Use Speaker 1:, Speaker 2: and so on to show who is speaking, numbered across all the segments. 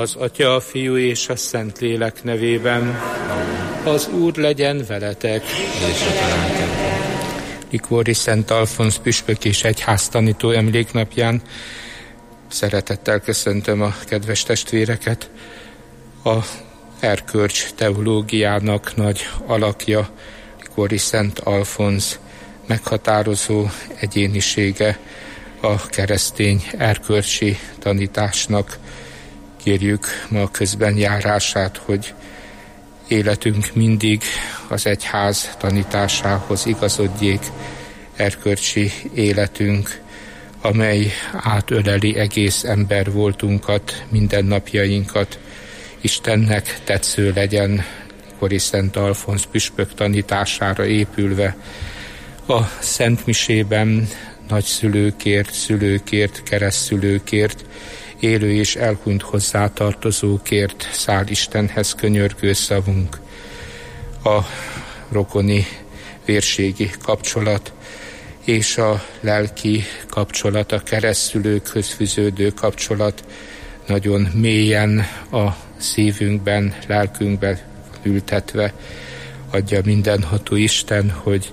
Speaker 1: Az Atya, a Fiú és a Szentlélek nevében. Az Úr legyen veletek. Likóri Szent Alfonz püspök és egyháztanító emléknapján szeretettel köszöntöm a kedves testvéreket. A erkölcs teológiának nagy alakja, Likóri Szent Alfonz meghatározó egyénisége a keresztény erkölcsi tanításnak. Kérjük ma a közbenjárását, hogy életünk mindig az egyház tanításához igazodjék, erkölcsi életünk, amely átöleli egész embervoltunkat, mindennapjainkat, Istennek tetsző legyen, Likóri Szent Alfonz püspök tanítására épülve. A Szentmisében nagyszülőkért, szülőkért, keresztszülőkért, élő és elhunyt hozzátartozókért száll Istenhez könyörgő szavunk. A rokoni vérségi kapcsolat és a lelki kapcsolat, a keresztszülőkhöz fűződő kapcsolat nagyon mélyen a szívünkben, lelkünkben ültetve. Adja mindenható Isten, hogy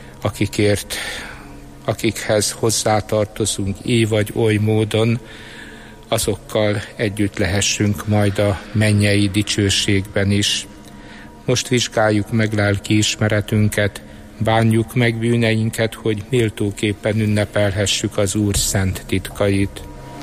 Speaker 1: akikhez hozzátartozunk így vagy oly módon, azokkal együtt lehessünk majd a mennyei dicsőségben is. Most vizsgáljuk meg lelki ismeretünket, bánjuk meg bűneinket, hogy méltóképpen ünnepelhessük az Úr szent titkait.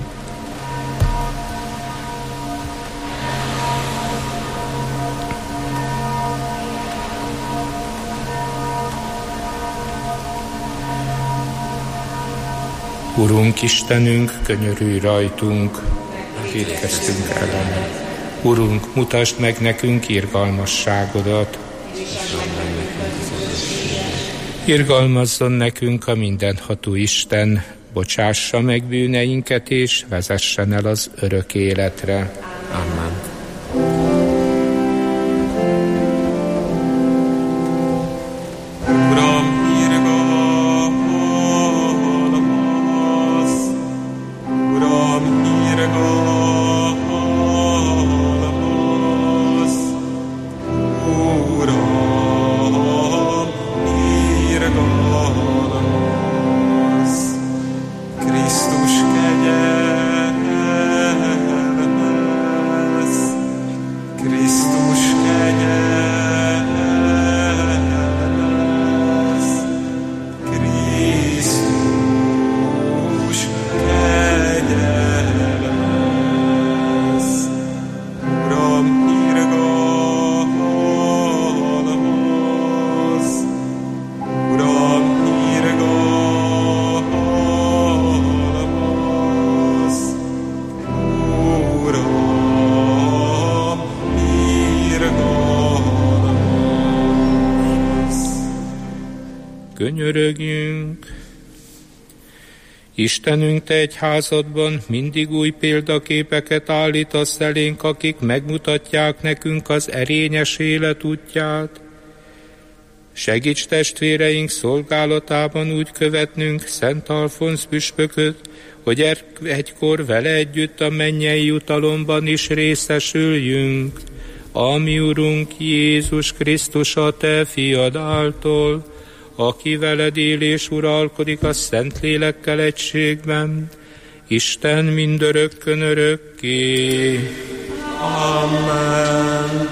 Speaker 1: Urunk Istenünk, könyörülj rajtunk, vétkeztünk ellene. Urunk, mutasd meg nekünk irgalmasságodat. Irgalmazzon nekünk a mindenható Isten, bocsássa meg bűneinket és vezessen el az örök életre. Amen. Könyörögjünk! Istenünk, te egyházadban mindig új példaképeket állítasz elénk, akik megmutatják nekünk az erényes élet útját. Segíts testvéreink szolgálatában úgy követnünk Szent Alfonz püspököt, hogy egykor vele együtt a mennyei jutalomban is részesüljünk, a mi Urunk Jézus Krisztus a te fiad által, aki veled él és uralkodik a Szentlélekkel egységben, Isten mindörökkön örökké. Amen.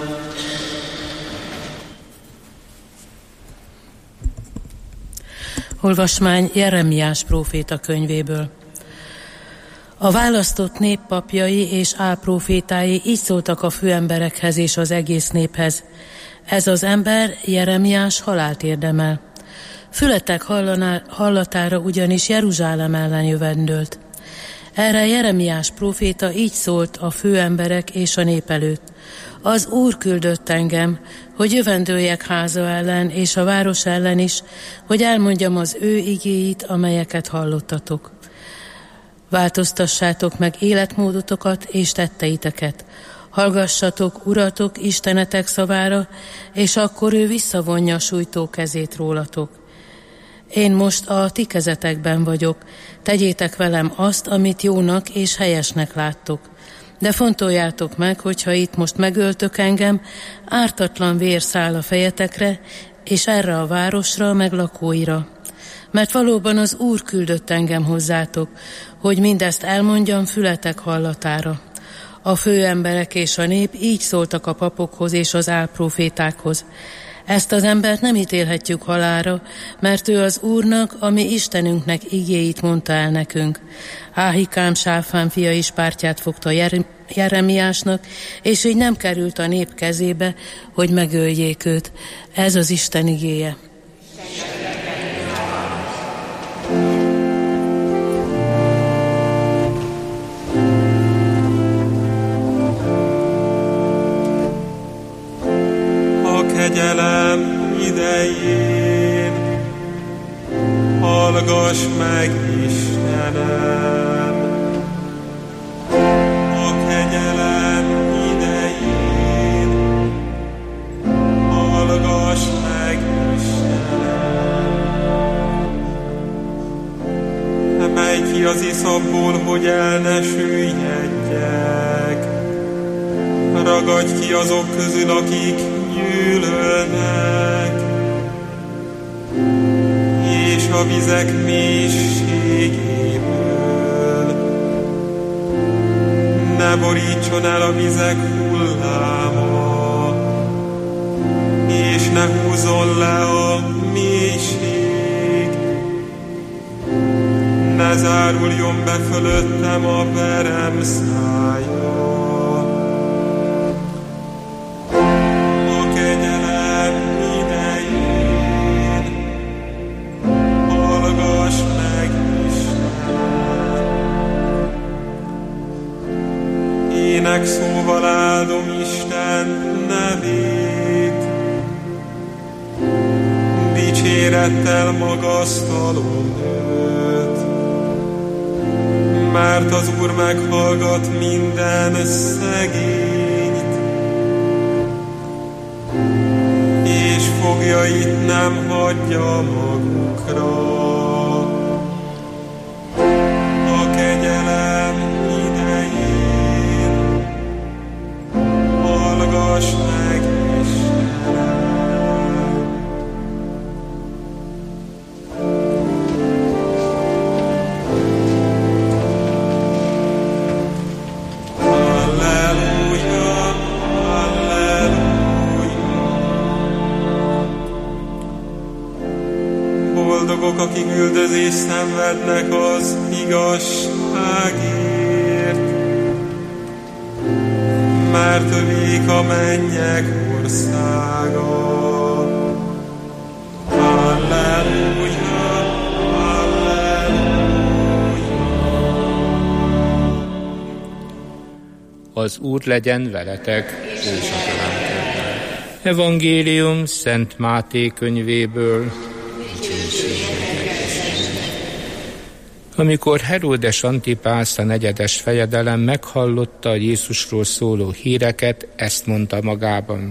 Speaker 2: Olvasmány Jeremiás próféta könyvéből. A választott nép papjai és álprófétái így szóltak a főemberekhez és az egész néphez. Ez az ember, Jeremiás, halált érdemel. Fületek hallatára ugyanis Jeruzsálem ellen jövendőlt. Erre Jeremiás próféta így szólt a főemberek és a nép előtt. Az Úr küldött engem, hogy jövendőljek háza ellen és a város ellen is, hogy elmondjam az ő igéit, amelyeket hallottatok. Változtassátok meg életmódotokat és tetteiteket. Hallgassatok, Uratok, Istenetek szavára, és akkor ő visszavonja sújtó kezét rólatok. Én most a ti kezetekben vagyok, tegyétek velem azt, amit jónak és helyesnek láttok. De fontoljátok meg, hogyha itt most megöltök engem, ártatlan vér száll a fejetekre, és erre a városra, meg lakóira. Mert valóban az Úr küldött engem hozzátok, hogy mindezt elmondjam fületek hallatára. A főemberek és a nép így szóltak a papokhoz és az álprófétákhoz. Ezt az embert nem ítélhetjük halálra, mert ő az Úrnak, a mi Istenünknek igéit mondta el nekünk. Áhikám, Sáfán fia is pártját fogta Jeremiásnak, és így nem került a nép kezébe, hogy megöljék őt. Ez az Isten igéje.
Speaker 3: Kegyelem idején, hallgass meg, Istenem! A kegyelem idején, hallgass meg, Istenem! Emelj ki az iszapból, hogy el ne süllyedjek, ragadj ki azok közül, akik gyűlölnek, és a vizek mélységéből ne borítson el a vizek hulláma, és ne húzzon le a mélység, ne záruljon be fölöttem a perem szája. Ének szóval áldom Isten nevét, dicsérettel magasztalom őt, mert az Úr meghallgat minden szegényt, és foglyait nem hagyja magukra. A kegyelem hallgass meg, Istenem! Halleluja, halleluja! Boldogok, akik üldözést szenvednek az igazságért, mert övék a mennyek országa. Halleluja, halleluja.
Speaker 1: Az Úr legyen veletek, és a talánkönyvben. Evangélium Szent Máté könyvéből. Amikor Heródes Antipász, a negyedes fejedelem meghallotta a Jézusról szóló híreket, ezt mondta magában.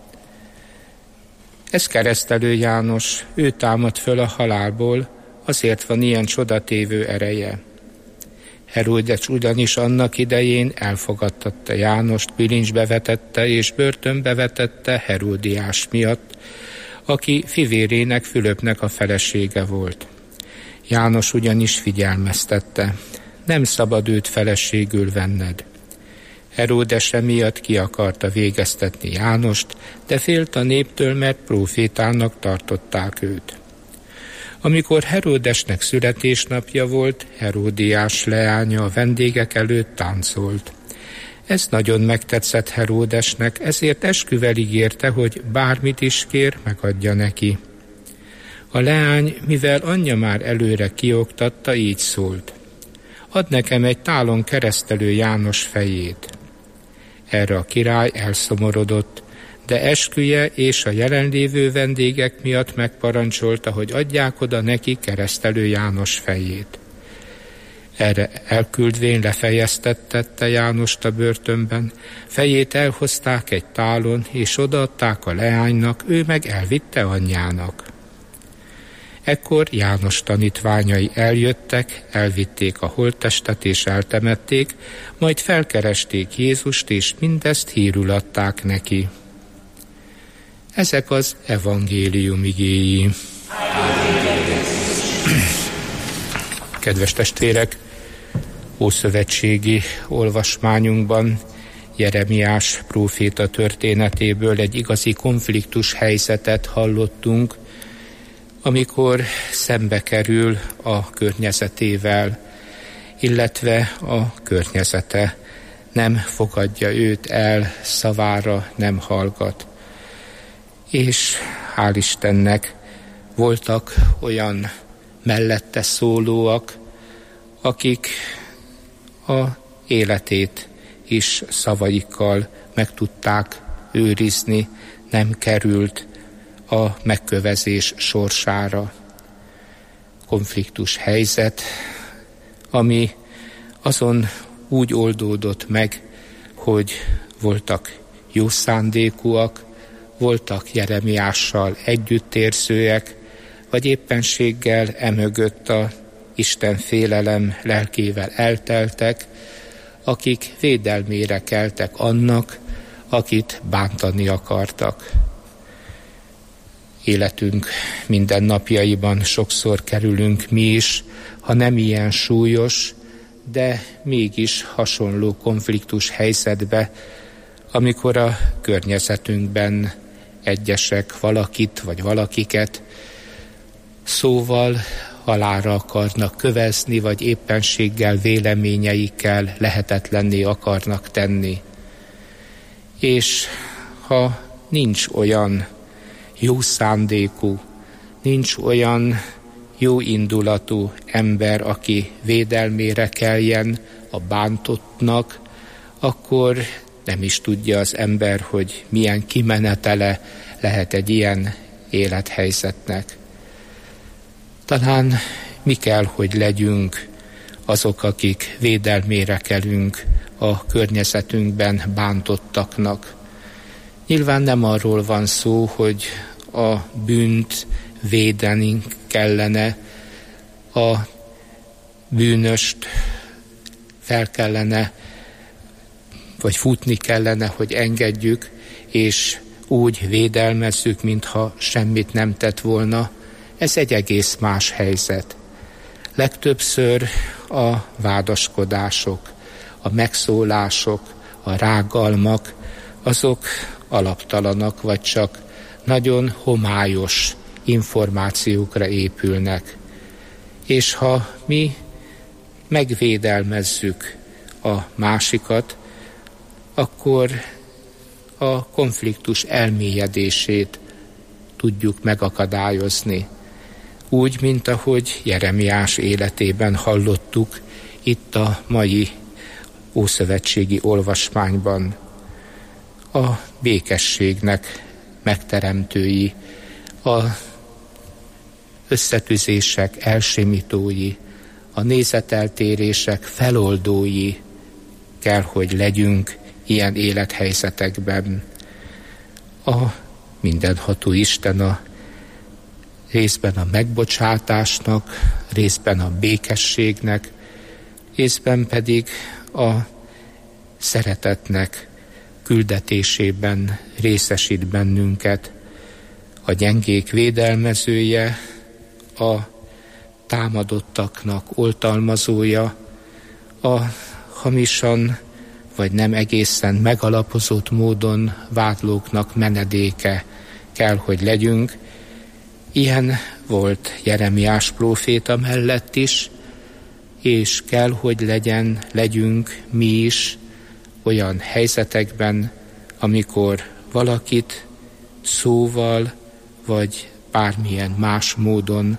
Speaker 1: Ez keresztelő János, ő támad föl a halálból, azért van ilyen csodatévő ereje. Heródes ugyanis annak idején elfogadtatta Jánost, bilincsbe vetette és börtönbe vetette Heródiás miatt, aki fivérének, Fülöpnek a felesége volt. János ugyanis figyelmeztette, nem szabad őt feleségül venned. Heródes emiatt ki akarta végeztetni Jánost, de félt a néptől, mert prófétának tartották őt. Amikor Heródesnek születésnapja volt, Heródiás leánya a vendégek előtt táncolt. Ez nagyon megtetszett Heródesnek, ezért esküvel ígérte, hogy bármit is kér, megadja neki. A leány, mivel anyja már előre kioktatta, így szólt. Add nekem egy tálon keresztelő János fejét. Erre a király elszomorodott, de esküje és a jelenlévő vendégek miatt megparancsolta, hogy adják oda neki keresztelő János fejét. Erre elküldvén lefejeztette Jánost a börtönben, fejét elhozták egy tálon, és odaadták a leánynak, ő meg elvitte anyjának. Ekkor János tanítványai eljöttek, elvitték a holttestet és eltemették, majd felkeresték Jézust, és mindezt hírül adták neki. Ezek az evangélium igéi. Kedves testvérek, ószövetségi olvasmányunkban Jeremiás próféta történetéből egy igazi konfliktus helyzetet hallottunk, amikor szembe kerül a környezetével, illetve a környezete nem fogadja őt el, szavára nem hallgat. És hál' Istennek voltak olyan mellette szólóak, akik a életét is szavaikkal meg tudták őrizni, nem került a megkövezés sorsára. Konfliktus helyzet, ami azon úgy oldódott meg, hogy voltak jó szándékúak, voltak Jeremiással együttérzőek, vagy éppenséggel emögött a Isten félelem lelkével elteltek, akik védelmére keltek annak, akit bántani akartak. Életünk mindennapjaiban sokszor kerülünk mi is, ha nem ilyen súlyos, de mégis hasonló konfliktus helyzetbe, amikor a környezetünkben egyesek valakit vagy valakiket szóval halára akarnak kövezni, vagy éppenséggel véleményeikkel lehetetlenné akarnak tenni. És ha nincs olyan jó szándékú, nincs olyan jó indulatú ember, aki védelmére keljen a bántottnak, akkor nem is tudja az ember, hogy milyen kimenetele lehet egy ilyen élethelyzetnek. Talán mi kell, hogy legyünk azok, akik védelmére kelünk a környezetünkben bántottaknak. Nyilván nem arról van szó, hogy a bűnt védeni kellene, a bűnöst fel kellene, vagy futni kellene, hogy engedjük, és úgy védelmezzük, mintha semmit nem tett volna. Ez egy egész más helyzet. Legtöbbször a vádaskodások, a megszólások, a rágalmak, azok alaptalanak, vagy csak nagyon homályos információkra épülnek. És ha mi megvédelmezzük a másikat, akkor a konfliktus elmélyedését tudjuk megakadályozni. Úgy, mint ahogy Jeremiás életében hallottuk itt a mai ószövetségi olvasmányban. A békességnek megteremtői, a összetűzések elsimítói, a nézeteltérések feloldói kell, hogy legyünk ilyen élethelyzetekben. A mindenható Isten a részben a megbocsátásnak, részben a békességnek, részben pedig a szeretetnek küldetésében részesít bennünket. A gyengék védelmezője, a támadottaknak oltalmazója, a hamisan vagy nem egészen megalapozott módon vádlóknak menedéke kell, hogy legyünk. Ilyen volt Jeremiás próféta mellett is, és kell, hogy legyünk mi is olyan helyzetekben, amikor valakit szóval vagy bármilyen más módon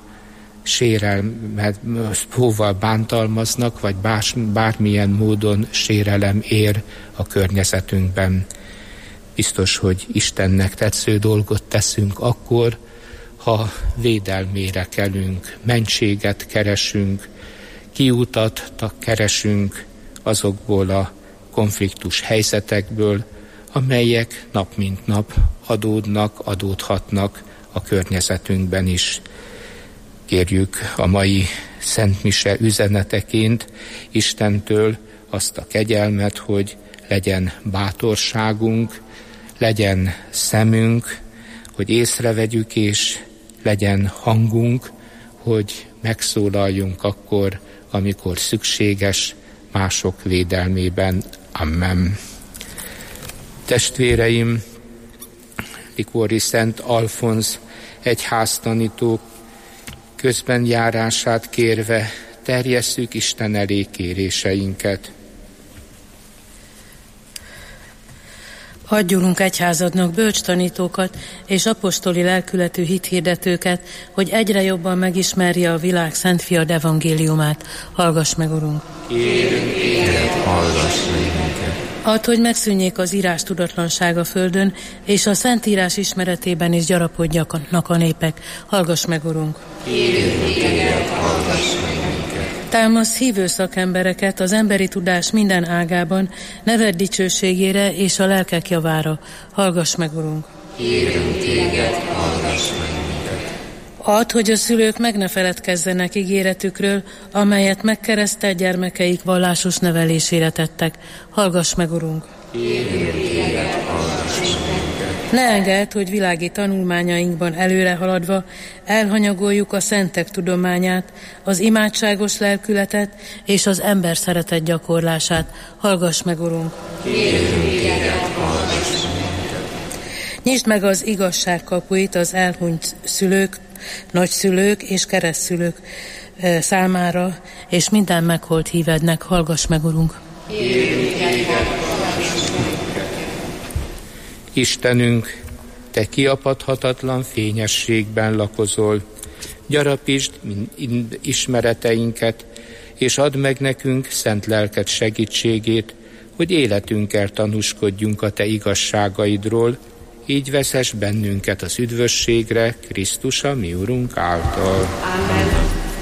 Speaker 1: szóval bántalmaznak, vagy bármilyen módon sérelem ér a környezetünkben. Biztos, hogy Istennek tetsző dolgot teszünk akkor, ha védelmére kelünk, mentséget keresünk, kiutat keresünk azokból a konfliktus helyzetekből, amelyek nap mint nap adódhatnak a környezetünkben is. Kérjük a mai Szent Mise üzeneteként Istentől azt a kegyelmet, hogy legyen bátorságunk, legyen szemünk, hogy észrevegyük, és legyen hangunk, hogy megszólaljunk akkor, amikor szükséges, mások védelmében. Amen. Testvéreim, Likóri Szent Alfonz egyháztanító közbenjárását kérve terjesszük Isten elé kéréseinket.
Speaker 2: Adj, Urunk, egyházadnak bölcs tanítókat és apostoli lelkületű hithirdetőket, hogy egyre jobban megismerje a világ Szent Fiad evangéliumát. Hallgass meg, Urunk!
Speaker 1: Kérünk téged, hallgass meg minket!
Speaker 2: Add, hogy megszűnjék az írás tudatlanság a földön, és a Szentírás ismeretében is gyarapodjanak a népek. Hallgass meg, Urunk!
Speaker 1: Kérünk téged, hallgass meg minket!
Speaker 2: Támasz hívő szakembereket az emberi tudás minden ágában, neved dicsőségére és a lelkek javára. Hallgass meg, Urunk!
Speaker 1: Kérünk téged, hallgass meg minket!
Speaker 2: Add, hogy a szülők meg ne feledkezzenek ígéretükről, amelyet megkeresztelt gyermekeik vallásos nevelésére tettek. Hallgass meg, Urunk!
Speaker 1: Kérünk téged, hallgass meg minket!
Speaker 2: Ne engedd, hogy világi tanulmányainkban előre haladva elhanyagoljuk a szentek tudományát, az imádságos lelkületet és az ember szeretet gyakorlását. Hallgass meg, Urunk!
Speaker 1: Kérünk téged, hallgass meg minket!
Speaker 2: Nyisd meg az igazság kapuit az elhunyt szülők, nagyszülők és keresztszülők számára, és minden megholt hívednek. Hallgass meg, Urunk!
Speaker 1: Kérünk téged, hallgass meg minket! Istenünk, Te kiapadhatatlan fényességben lakozol, gyarapítsd ismereteinket, és add meg nekünk szent lelked segítségét, hogy életünkkel tanúskodjunk a Te igazságaidról, így vezess bennünket az üdvösségre, Krisztus a mi Urunk által.
Speaker 4: Amen.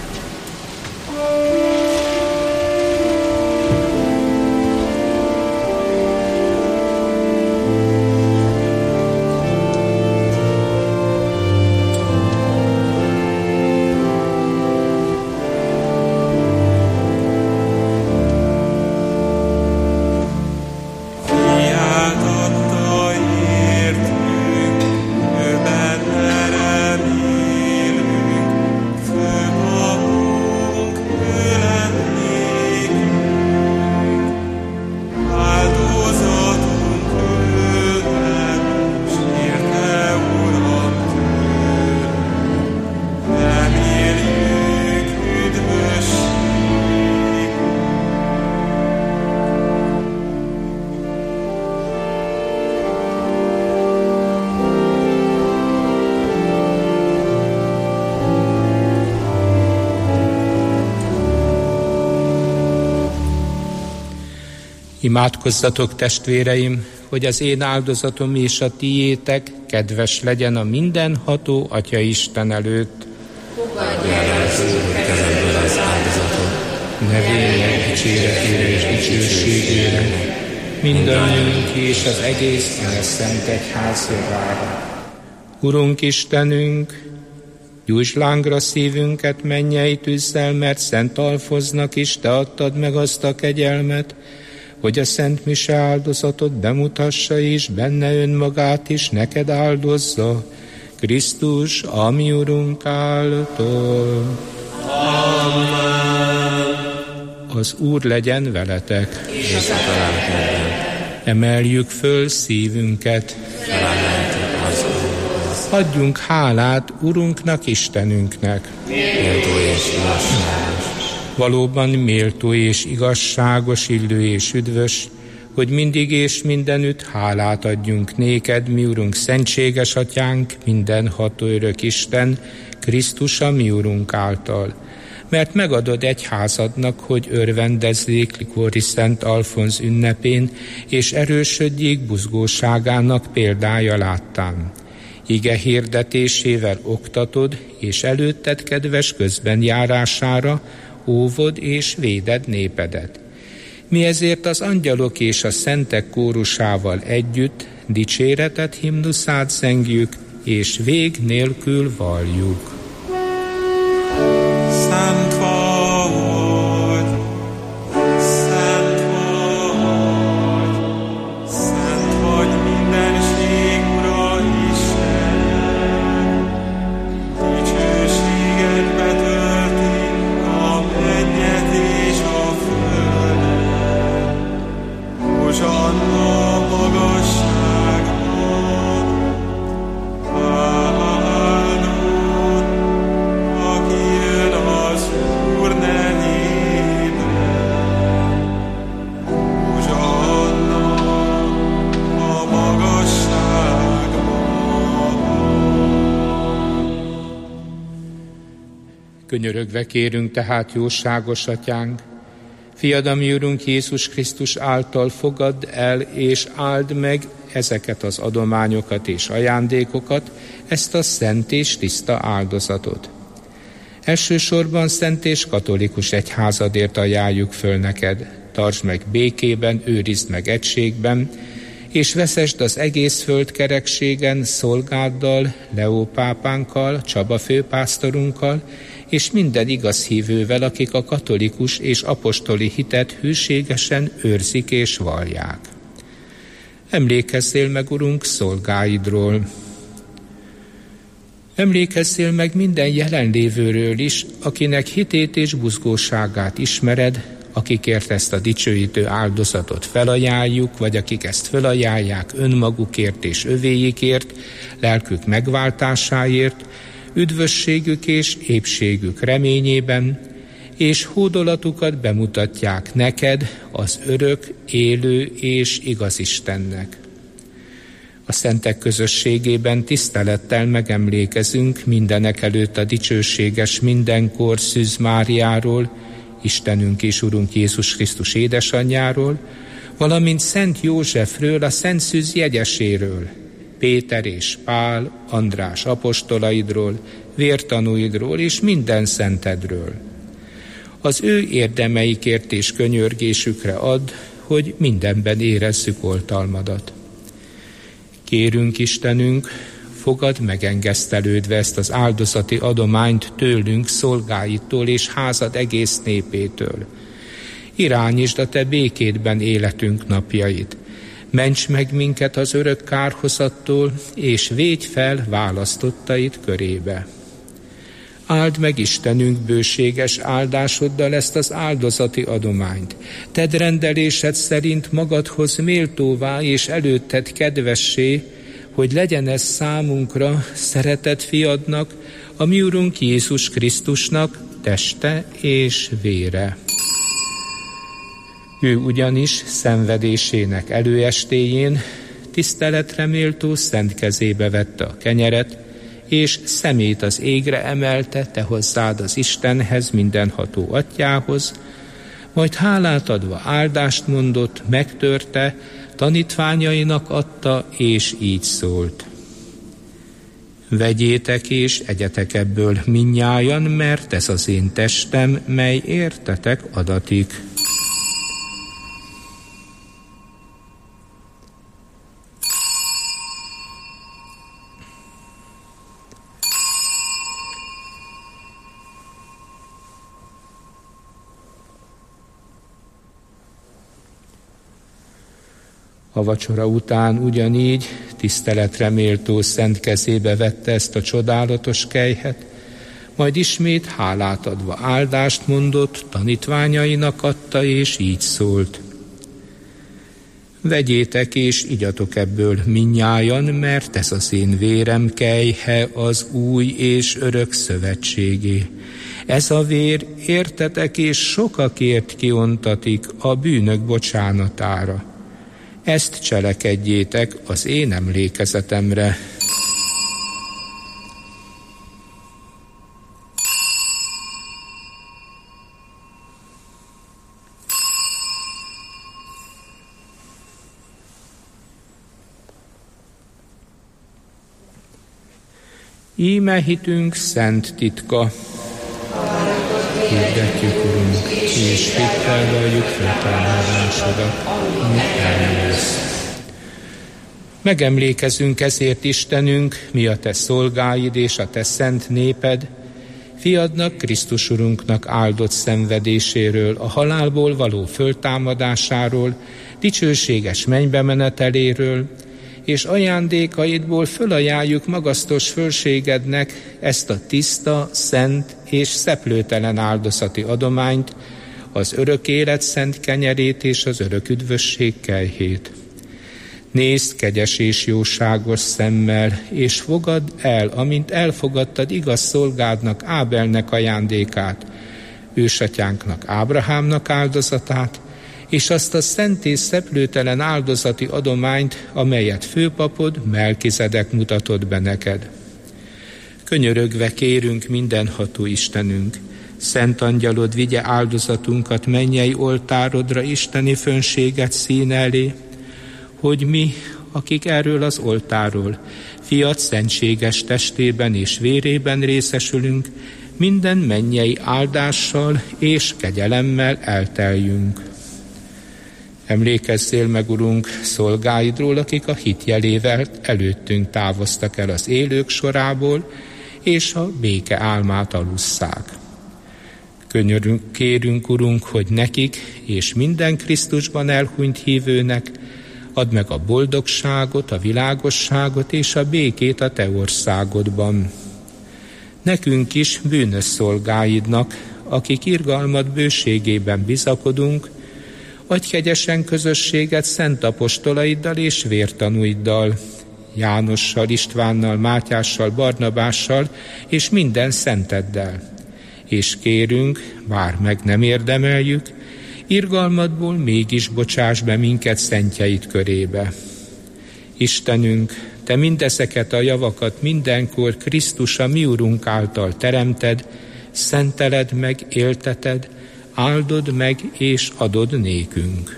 Speaker 1: Imádkozzatok, testvéreim, hogy az én áldozatom és a tiétek kedves legyen a mindenható Atya Isten előtt.
Speaker 4: Fogadj el az Úr kezedből az áldozatot,
Speaker 1: nevének dicséretére és dicsőségére, mindannyiunk és az egész Szent Egyház javára. Urunk Istenünk, gyújtsd lángra szívünket mennyei tűzzel, mert Szent Alfonznak is Te adtad meg azt a kegyelmet, hogy a Szent Mise áldozatot bemutassa, és benne önmagát is neked áldozza, Krisztus, a mi Urunk által.
Speaker 4: Amen.
Speaker 1: Az Úr legyen veletek.
Speaker 4: És a lelkedben.
Speaker 1: Emeljük föl szívünket.
Speaker 4: Felemeltük az Úrhoz.
Speaker 1: Adjunk hálát Urunknak, Istenünknek.
Speaker 4: Méltó és igazságos.
Speaker 1: Valóban méltó és igazságos, illő és üdvös, hogy mindig és mindenütt hálát adjunk néked, mi Urunk, szentséges Atyánk, mindenható örök Isten, Krisztus a mi Urunk által. Mert megadod egyházadnak, hogy örvendezzék Likóri Szent Alfonz ünnepén, és erősödjék buzgóságának példája láttán. Ige hirdetésével oktatod, és előtted kedves közbenjárására óvod és véded népedet. Mi ezért az angyalok és a szentek kórusával együtt dicséretet himnuszát zengjük, és vég nélkül valljuk. Könyörögve kérünk tehát, jóságos Atyánk, Fiad, a mi Urunk Jézus Krisztus által fogadd el és áld meg ezeket az adományokat és ajándékokat, ezt a szent és tiszta áldozatot. Elsősorban szent és katolikus egyházadért ajánljuk föl neked. Tartsd meg békében, őrizd meg egységben, és veszesd az egész földkerekségen szolgáddal, Leó pápánkkal, Csaba főpásztorunkkal, és minden igaz hívővel, akik a katolikus és apostoli hitet hűségesen őrzik és vallják. Emlékezzél meg, Urunk, szolgáidról. Emlékezzél meg minden jelenlévőről is, akinek hitét és buzgóságát ismered, akikért ezt a dicsőítő áldozatot felajánljuk, vagy akik ezt felajánlják önmagukért és övéikért, lelkük megváltásáért, üdvösségük és épségük reményében, és hódolatukat bemutatják neked, az örök, élő és igaz Istennek. A szentek közösségében tisztelettel megemlékezünk mindenekelőtt a dicsőséges mindenkor Szűz Máriáról, Istenünk és Urunk Jézus Krisztus édesanyjáról, valamint Szent Józsefről, a Szent Szűz jegyeséről, Péter és Pál, András apostolaidról, vértanúidról és minden szentedről. Az ő érdemeikért és könyörgésükre add, hogy mindenben érezzük oltalmadat. Kérünk, Istenünk, fogadd megengesztelődve ezt az áldozati adományt tőlünk, szolgáitól és házad egész népétől. Irányítsd a te békédben életünk napjait. Ments meg minket az örök kárhozattól, és védj fel választottait körébe. Áld meg, Istenünk, bőséges áldásoddal ezt az áldozati adományt. Tedd rendelésed szerint magadhoz méltóvá és előtted kedvessé, hogy legyen ez számunkra, szeretett fiadnak, a mi Urunk Jézus Krisztusnak teste és vére. Ő ugyanis szenvedésének előestéjén tiszteletre méltó szent kezébe vette a kenyeret, és szemét az égre emelte, te hozzád az Istenhez, mindenható Atyához, majd hálát adva áldást mondott, megtörte, tanítványainak adta, és így szólt. Vegyétek és egyetek ebből mindnyájan, mert ez az én testem, mely értetek adatik. A vacsora után ugyanígy tiszteletre méltó szent kezébe vette ezt a csodálatos kejhet, majd ismét hálát adva áldást mondott, tanítványainak adta, és így szólt. Vegyétek és igyatok ebből mindnyájan, mert ez az én vérem kejhe az új és örök szövetségé. Ez a vér értetek és sokakért kiontatik a bűnök bocsánatára. Ezt cselekedjétek az én emlékezetemre. Íme hitünk szent titka. Hirdetjük, Urunk, és hittel valljuk feltámadásodat, amit eljössz. Megemlékezünk ezért, Istenünk, mi a te szolgáid és a te szent néped, fiadnak, Krisztus Urunknak áldott szenvedéséről, a halálból való föltámadásáról, dicsőséges mennybe meneteléről, és ajándékaidból fölajánljuk magasztos fölségednek ezt a tiszta, szent és szeplőtelen áldozati adományt, az örök élet szent kenyerét és az örök üdvösség kejhét. Nézd kegyes és jóságos szemmel, és fogadd el, amint elfogadtad igaz szolgádnak Ábelnek ajándékát, ősatyánknak Ábrahámnak áldozatát, és azt a szent és szeplőtelen áldozati adományt, amelyet főpapod Melkizedek mutatott be neked. Könyörögve kérünk mindenható Istenünk, Szent Angyalod vigye áldozatunkat mennyei oltárodra, isteni fönséget színe elé, hogy mi, akik erről az oltáról Fiat szentséges testében és vérében részesülünk, minden mennyei áldással és kegyelemmel elteljünk. Emlékezzél meg, Urunk, szolgáidról, akik a hit jelével előttünk távoztak el az élők sorából, és a béke álmát alusszák. Kérünk, Urunk, hogy nekik és minden Krisztusban elhunyt hívőnek add meg a boldogságot, a világosságot és a békét a Te országodban. Nekünk is, bűnös szolgáidnak, akik irgalmad bőségében bizakodunk, adj kegyesen közösséget szent apostolaiddal és vértanúiddal, Jánossal, Istvánnal, Mátyással, Barnabással és minden szenteddel. És kérünk, bár meg nem érdemeljük, irgalmadból mégis bocsáss be minket szentjeid körébe. Istenünk, Te mindezeket a javakat mindenkor Krisztus a mi Urunk által teremted, szenteled meg, élteted, áldod meg és adod nékünk.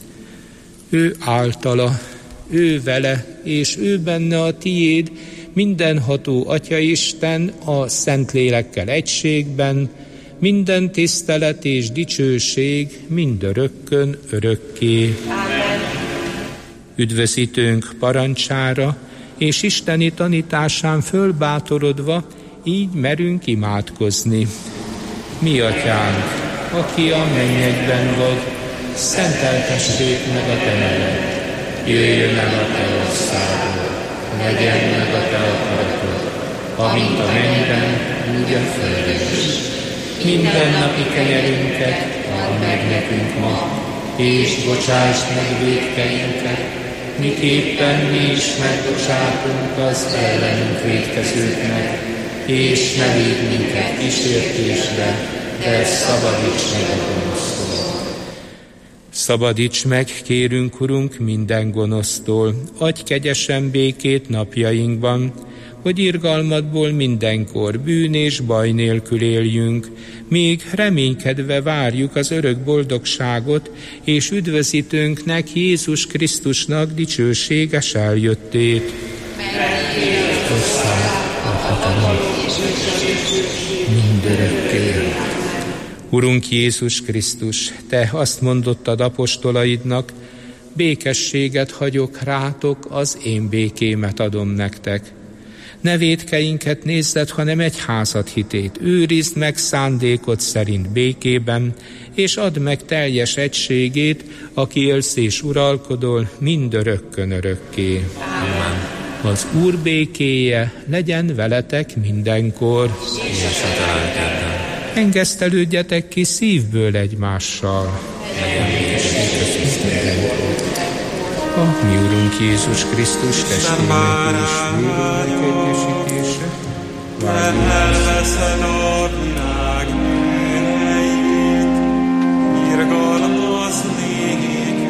Speaker 1: Ő általa, ő vele és ő benne a tiéd, mindenható Atya Isten a Szentlélekkel egységben, minden tisztelet és dicsőség mindörökkön örökké. Amen. Üdvözítőnk parancsára és isteni tanításán fölbátorodva így merünk imádkozni. Mi Atyánk, aki a mennyekben vagy, szenteltessék meg a Te neved. Jöjjön el a Te országod, legyen meg a Te akaratod, amint a mennyben, úgy a földön is. Minden napi kenyerünket add meg nekünk ma, és bocsásd meg vétkeinket, miképpen mi is megbocsátunk az ellenünk vétkezőknek, és ne védj minket kísértésbe, de szabadíts meg a gonosztól. Szabadíts meg, kérünk, Urunk, minden gonosztól, adj kegyesen békét napjainkban, hogy irgalmadból mindenkor bűn és baj nélkül éljünk, míg reménykedve várjuk az örök boldogságot, és üdvözítőnknek, Jézus Krisztusnak dicsőséges eljöttét. A hatalom mindörökké. Urunk Jézus Krisztus, Te azt mondottad apostolaidnak, békességet hagyok rátok, az én békémet adom nektek. Ne vétkeinket nézzed, hanem egyházad hitét. Őrizd meg szándékod szerint békében, és add meg teljes egységét, aki élsz és uralkodol mindörökkön örökké. Amen. Az Úr békéje legyen veletek mindenkor. Engesztelődjetek ki szívből egymással. A mi Urunk Jézus Krisztus testvének és vérünknek egyesítése,
Speaker 3: elveszed a világ bűneit, irgalmaz nékünk.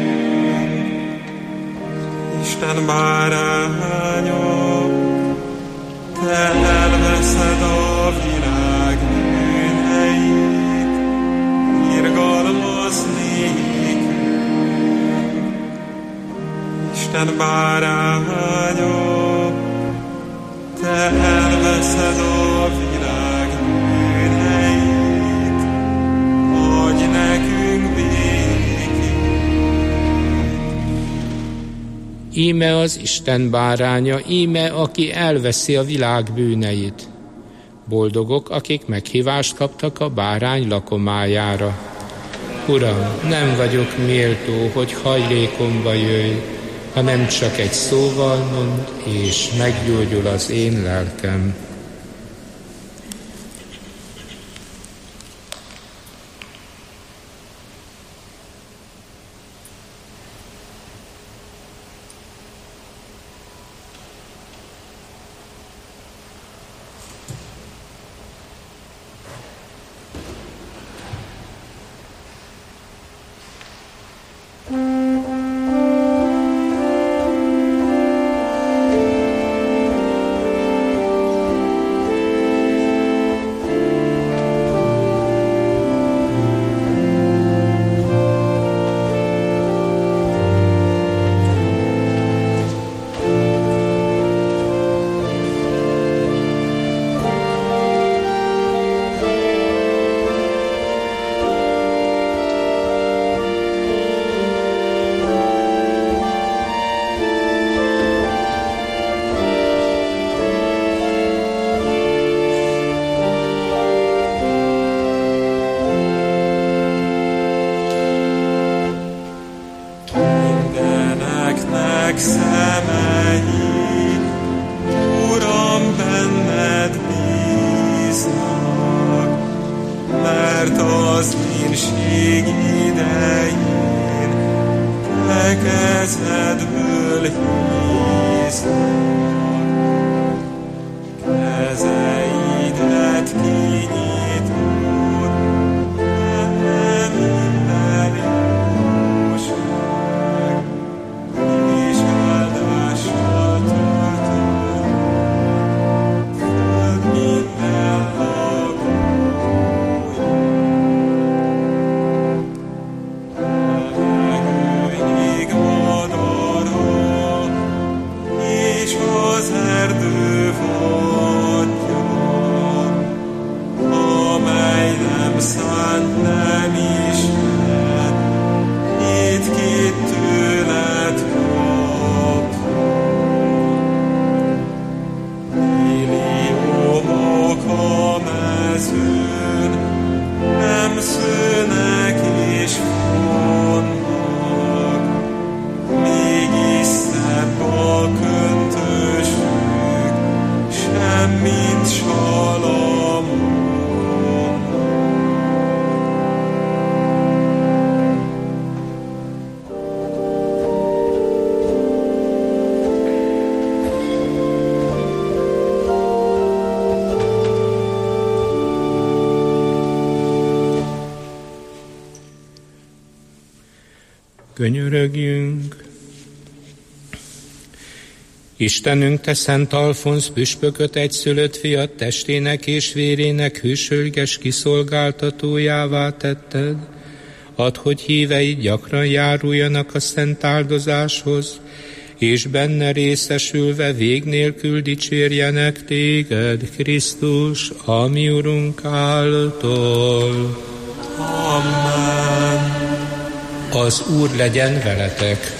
Speaker 3: Isten báránya, Te elveszed a világ bűneit, irgalmaz nékünk. Isten báránya, Te elveszed a világ bűneit, adj nekünk békét.
Speaker 1: Íme az Isten báránya, íme, aki elveszi a világ bűneit. Boldogok, akik meghívást kaptak a bárány lakomájára. Uram, nem vagyok méltó, hogy hajlékomba jöjj, hanem csak egy szóval mondd, és meggyógyul az én lelkem.
Speaker 3: mert az énség idején te kezedből híznak. Kezeidet kinyitod, minden jóság, és áldással töltöd föld minden lakója. Levegő madara, és az erdő vadja, amely nem szánt, nem ismer, itt-két tőled kapja. Milliómok a mezőn, nem szőnek és fonnak, mégis szebb a köntösük, semmint Salamon.
Speaker 1: Könyörögjünk! Istenünk, te Szent Alfonz püspököt, egyszülött fiat testének és vérének hűsölges kiszolgáltatójává tetted. Add, hogy híveid gyakran járuljanak a szent áldozáshoz, és benne részesülve vég nélkül dicsérjenek téged, Krisztus, a mi Urunk által.
Speaker 3: Amen.
Speaker 1: Az Úr legyen veletek.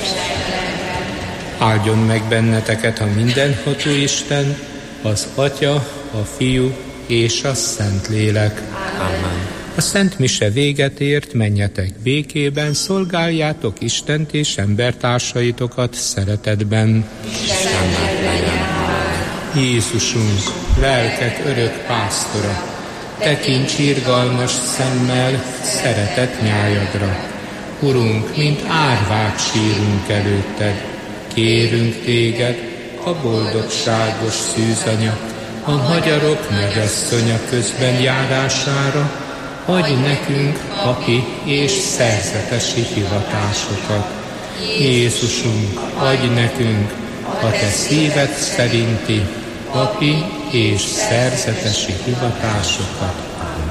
Speaker 1: Áldjon meg benneteket a mindenható Isten, az Atya, a Fiú és a Szentlélek.
Speaker 4: Amen.
Speaker 1: A Szent Mise véget ért, menjetek békében, szolgáljátok Istent és embertársaitokat szeretetben.
Speaker 4: Istennek legyen.
Speaker 1: Jézusunk, lelkek örök pásztora, tekints irgalmas szemmel szeretett nyájadra. Urunk, mint árvák sírunk előtted, kérünk téged, a boldogságos szűzanya, a magyarok megasszonya közben járására, adj nekünk papi és szerzetesi hivatásokat. Jézusunk, adj nekünk a te szíved szerinti papi és szerzetesi hivatásokat.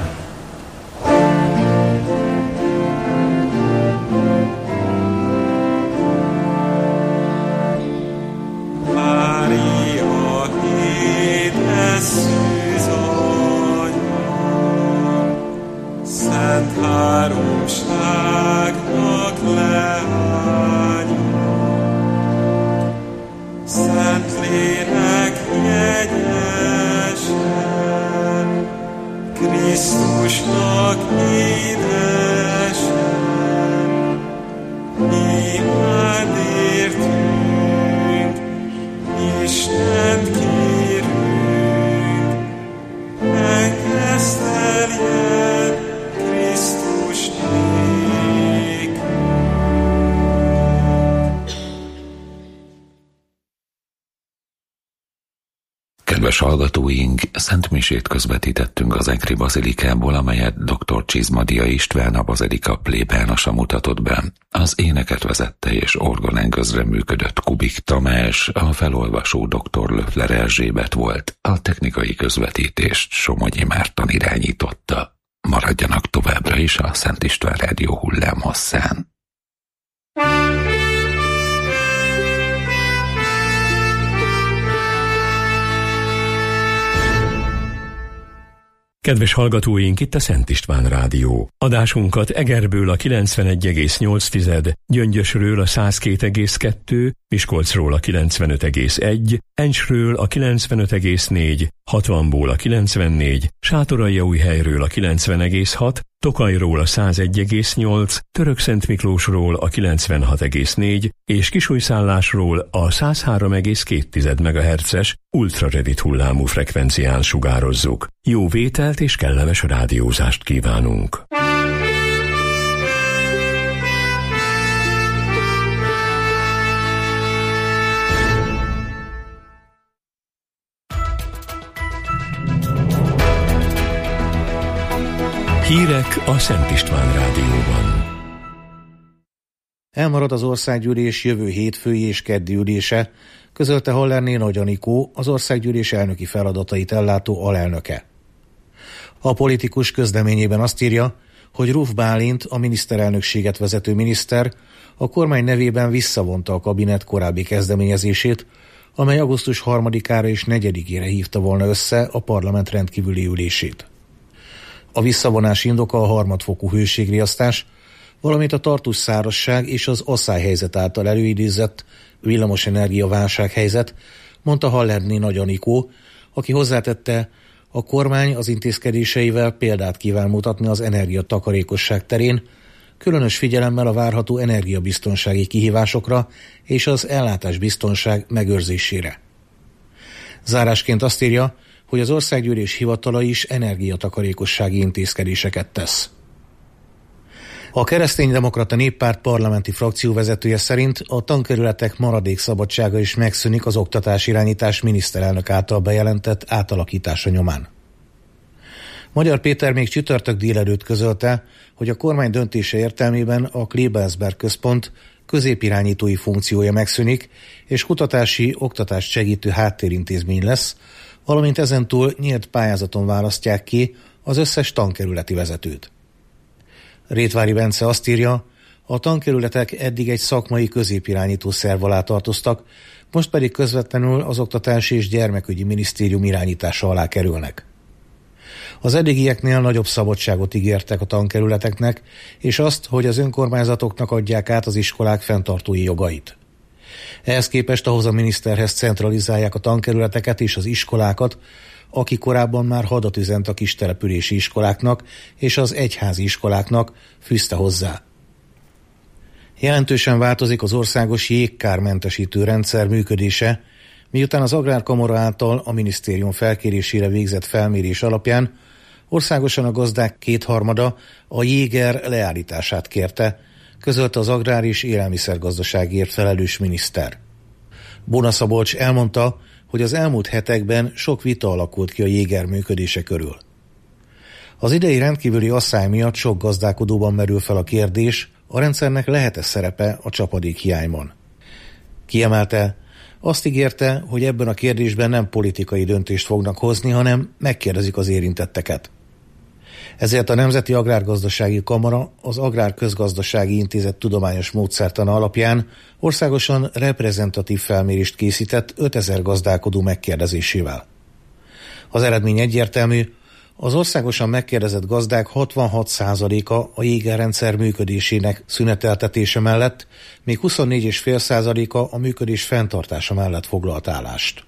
Speaker 5: Kedves hallgatóink, Szent Misét közvetítettünk az Egri Bazilikából, amelyet dr. Csizmadia István, a bazilika plébánosa mutatott be. Az éneket vezette és orgonán közreműködött Kubik Tamás, a felolvasó dr. Löffler Erzsébet volt, a technikai közvetítést Somogyi Márton irányította. Maradjanak továbbra is a Szent István Rádió hullámhosszán.
Speaker 6: Kedves hallgatóink, itt a Szent István Rádió. Adásunkat Egerből a 91,8, Gyöngyösről a 102,2, Miskolcról a 95,1, Encsről a 95,4, 60-ból a 94, Sátoraljaújhelyről a 90,6, Tokajról a 101,8, Törökszentmiklósról a 96,4 és Kisújszállásról a 103,2 MHz-es ultrarövid hullámú frekvencián sugározzuk. Jó vételt és kellemes rádiózást kívánunk! Hírek a Szent István Rádióban.
Speaker 7: Elmarad az országgyűlés jövő hétfői és keddi ülése, közölte Hallerné Nagy Anikó, az országgyűlés elnöki feladatait ellátó alelnöke. A politikus közleményében azt írja, hogy Ruf Bálint, a miniszterelnökséget vezető miniszter, a kormány nevében visszavonta a kabinet korábbi kezdeményezését, amely augusztus 3-ára és 4-ére hívta volna össze a parlament rendkívüli ülését. A visszavonás indoka a harmadfokú hőségriasztás, valamint a tartós szárazság és az asszályhelyzet által előidézett villamosenergia válsághelyzet, mondta Hallerné Nagy Anikó, aki hozzátette, a kormány az intézkedéseivel példát kíván mutatni az energiatakarékosság terén, különös figyelemmel a várható energiabiztonsági kihívásokra és az ellátásbiztonság megőrzésére. Zárásként azt írja, hogy az országgyűlés hivatala is energiatakarékossági intézkedéseket tesz. A Kereszténydemokrata Néppárt parlamenti frakcióvezetője szerint a tankerületek maradék szabadsága is megszűnik az oktatásirányítás miniszterelnök által bejelentett átalakítása nyomán. Magyar Péter még csütörtök délelőtt közölte, hogy a kormány döntése értelmében a Klebersberg központ középirányítói funkciója megszűnik, és kutatási, oktatást segítő háttérintézmény lesz, valamint ezentúl nyílt pályázaton választják ki az összes tankerületi vezetőt. Rétvári Bence azt írja, a tankerületek eddig egy szakmai középirányító szerv alá tartoztak, most pedig közvetlenül az Oktatási és Gyermekügyi Minisztérium irányítása alá kerülnek. Az eddigieknél nagyobb szabadságot ígértek a tankerületeknek, és azt, hogy az önkormányzatoknak adják át az iskolák fenntartói jogait. Ehhez képest ahhoz a miniszterhez centralizálják a tankerületeket és az iskolákat, aki korábban már hadat üzent a kistelepülési iskoláknak és az egyházi iskoláknak, fűzte hozzá. Jelentősen változik az országos jégkármentesítő rendszer működése, miután az Agrárkamara által a minisztérium felkérésére végzett felmérés alapján országosan a gazdák 2/3 a jéger leállítását kérte, közölte az agrár- és élelmiszergazdaságért felelős miniszter. Bona Szabolcs elmondta, hogy az elmúlt hetekben sok vita alakult ki a jéger működése körül. Az idei rendkívüli asszály miatt sok gazdálkodóban merül fel a kérdés, a rendszernek lehet-e szerepe a csapadékhiányban. Kiemelte, azt ígérte, hogy ebben a kérdésben nem politikai döntést fognak hozni, hanem megkérdezik az érintetteket. Ezért a Nemzeti Agrárgazdasági Kamara az Agrárközgazdasági Intézet tudományos módszertana alapján országosan reprezentatív felmérést készített 5000 gazdálkodó megkérdezésével. Az eredmény egyértelmű, az országosan megkérdezett gazdák 66%-a a jégerrendszer működésének szüneteltetése mellett, még 24,5%-a a működés fenntartása mellett foglalt állást.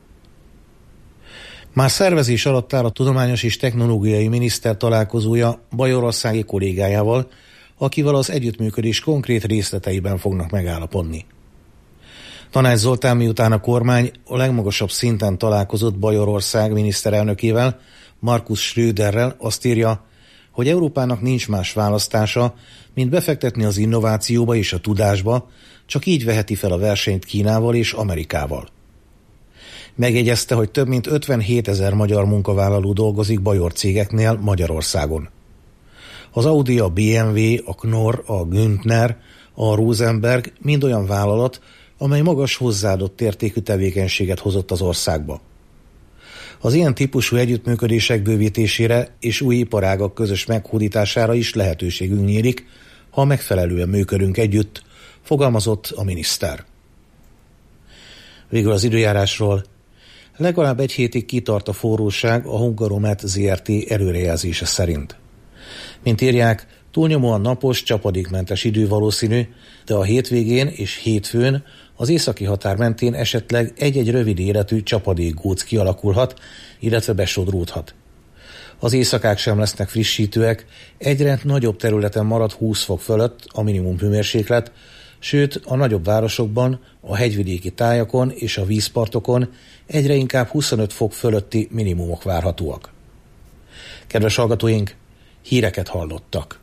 Speaker 7: Már szervezés alatt áll a tudományos és technológiai miniszter találkozója bajorországi kollégájával, akivel az együttműködés konkrét részleteiben fognak megállapodni. Tanács Zoltán miután a kormány a legmagasabb szinten találkozott Bajorország miniszterelnökével, Markus Schröderrel, azt írja, hogy Európának nincs más választása, mint befektetni az innovációba és a tudásba, csak így veheti fel a versenyt Kínával és Amerikával. Megjegyezte, hogy több mint 57 000 magyar munkavállaló dolgozik bajor cégeknél Magyarországon. Az Audi, a BMW, a Knorr, a Güntner, a Rosenberg mind olyan vállalat, amely magas hozzáadott értékű tevékenységet hozott az országba. Az ilyen típusú együttműködések bővítésére és új iparágak közös meghódítására is lehetőségünk nyílik, ha megfelelően működünk együtt, fogalmazott a miniszter. Végül az időjárásról. Legalább egy hétig kitart a forróság a Hungaromet Zrt. Előrejelzése szerint. Mint írják, Túlnyomóan napos, csapadékmentes idő valószínű, de a hétvégén és hétfőn az északi határ mentén esetleg egy-egy rövid életű csapadékgóc kialakulhat, illetve besodródhat. Az éjszakák sem lesznek frissítőek, egyre nagyobb területen marad 20 fok fölött a minimum hőmérséklet, sőt a nagyobb városokban, a hegyvidéki tájakon és a vízpartokon egyre inkább 25 fok fölötti minimumok várhatóak. Kedves hallgatóink, híreket hallottak.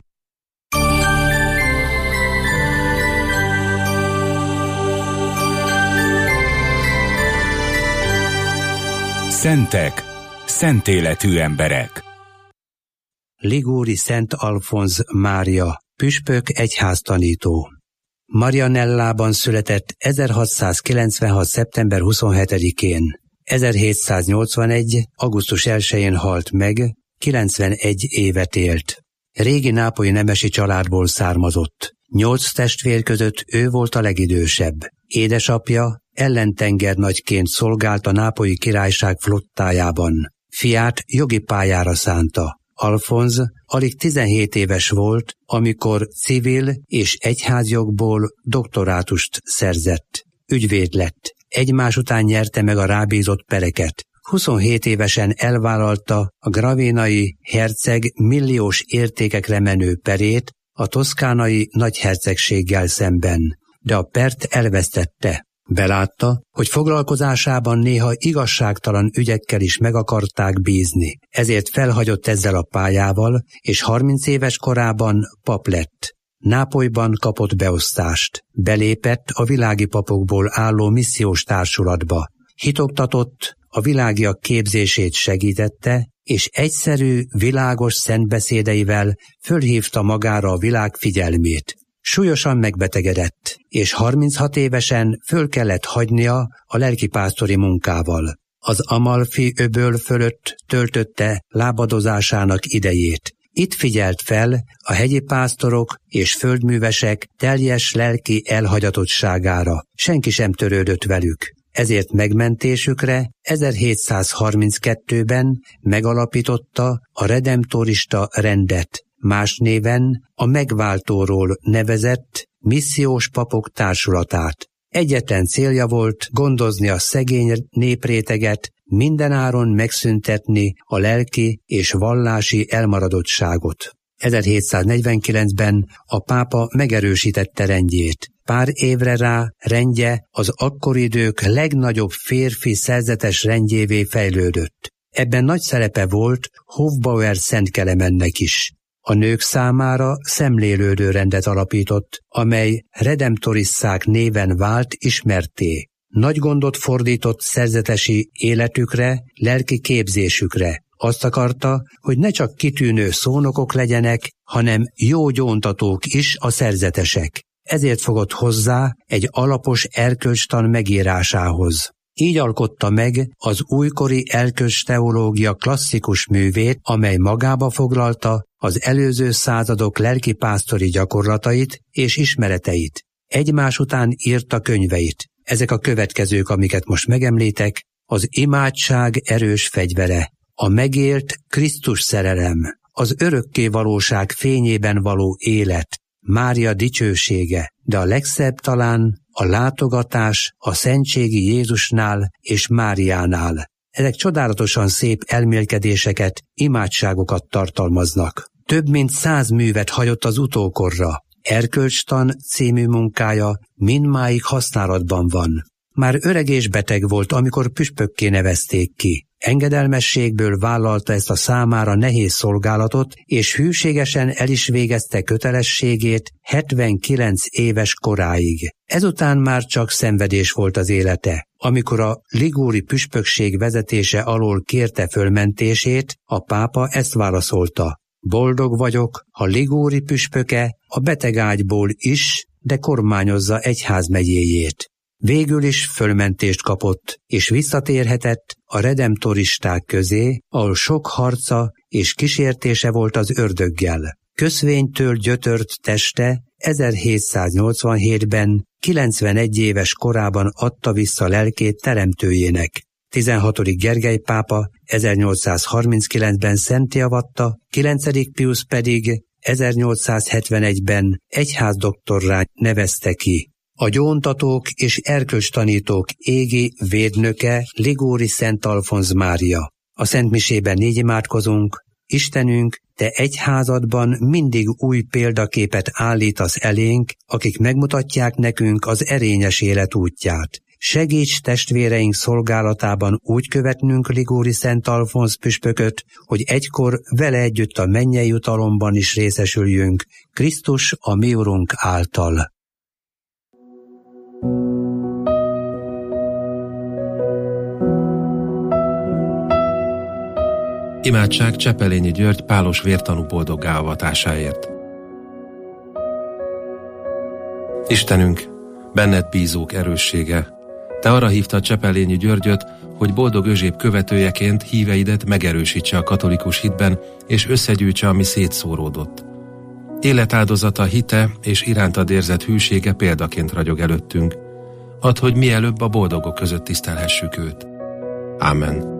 Speaker 8: Szentek, szentéletű emberek.
Speaker 9: Liguri Szent Alfonz Mária, püspök egyháztanító. Marianellában született 1696. szeptember 27-én. 1781. augusztus 1-én halt meg, 91 évet élt. Régi nápolyi nemesi családból származott. 8 testvér között ő volt a legidősebb. Édesapja ellentengernagyként szolgált a nápolyi királyság flottájában. Fiát jogi pályára szánta. Alfonz alig 17 éves volt, amikor civil és egyházjogból doktorátust szerzett. Ügyvéd lett. Egymás után nyerte meg a rábízott pereket. 27 évesen elvállalta a gravénai herceg milliós értékekre menő perét a toszkánai nagyhercegséggel szemben, de a pert elvesztette. Belátta, hogy foglalkozásában néha igazságtalan ügyekkel is meg akarták bízni, ezért felhagyott ezzel a pályával, és 30 éves korában pap lett. Nápolyban kapott beosztást. Belépett a világi papokból álló missziós társulatba. Hitoktatott, a világiak képzését segítette, és egyszerű, világos szentbeszédeivel fölhívta magára a világ figyelmét. Súlyosan megbetegedett, és 36 évesen föl kellett hagynia a lelkipásztori munkával. Az Amalfi öböl fölött töltötte lábadozásának idejét. Itt figyelt fel a hegyi pásztorok és földművesek teljes lelki elhagyatottságára. Senki sem törődött velük. Ezért megmentésükre 1732-ben megalapította a redemptorista rendet, más néven a Megváltóról nevezett missziós papok társulatát. Egyetlen célja volt gondozni a szegény népréteget, mindenáron megszüntetni a lelki és vallási elmaradottságot. 1749-ben a pápa megerősítette rendjét. Pár évre rá rendje az akkori idők legnagyobb férfi szerzetes rendjévé fejlődött. Ebben nagy szerepe volt Hofbauer Szent Kelemennek is. A nők számára szemlélődő rendet alapított, amely redemptorisszák néven vált ismertté. Nagy gondot fordított szerzetesi életükre, lelki képzésükre. Azt akarta, hogy ne csak kitűnő szónokok legyenek, hanem jó gyóntatók is a szerzetesek. Ezért fogott hozzá egy alapos erkölcstan megírásához. Így alkotta meg az újkori erkölcsteológia klasszikus művét, amely magába foglalta az előző századok lelkipásztori gyakorlatait és ismereteit. Egymás után írta könyveit. Ezek a következők, amiket most megemlítek: az imádság erős fegyvere, a megélt Krisztus szerelem, az örökké valóság fényében való élet, Mária dicsősége, de a legszebb talán a látogatás a szentségi Jézusnál és Máriánál. Ezek csodálatosan szép elmélkedéseket, imádságokat tartalmaznak. Több mint 100 művet hagyott az utókorra. Erkölcstan című munkája mindmáig használatban van. Már öreg és beteg volt, amikor püspökké nevezték ki. Engedelmességből vállalta ezt a számára nehéz szolgálatot, és hűségesen el is végezte kötelességét 79 éves koráig. Ezután már csak szenvedés volt az élete. Amikor a ligúri püspökség vezetése alól kérte fölmentését, a pápa ezt válaszolta: boldog vagyok, ha ligúri püspöke a betegágyból is, de kormányozza egyházmegyéjét. Végül is fölmentést kapott, és visszatérhetett a redemptoristák közé, ahol sok harca és kísértése volt az ördöggel. Köszvénytől gyötört teste 1787-ben 91 éves korában adta vissza lelkét teremtőjének. 16. Gergely pápa 1839-ben szentté avatta, 9. Piusz pedig 1871-ben egyházdoktorrá nevezte ki. A gyóntatók és erkölcstanítók égi védnöke Ligóri Szent Alfonz Mária. A szentmisében így imádkozunk: Istenünk, Te egyházadban mindig új példaképet állítasz elénk, akik megmutatják nekünk az erényes élet útját. Segíts testvéreink szolgálatában úgy követnünk Ligóri Szent Alfonz püspököt, hogy egykor vele együtt a mennyei jutalomban is részesüljünk, Krisztus a mi Urunk által.
Speaker 10: Imádság Csepelényi György pálos vértanú boldoggá avatásáért. Istenünk, benned bízók erőssége, Te arra hívtad Csepelényi Györgyöt, hogy boldog Özséb követőjeként híveidet megerősítse a katolikus hitben, és összegyűjtse, ami szétszóródott. Életáldozata, hite és irántad érzett hűsége példaként ragyog előttünk. Add, hogy mielőbb a boldogok között tisztelhessük őt. Ámen.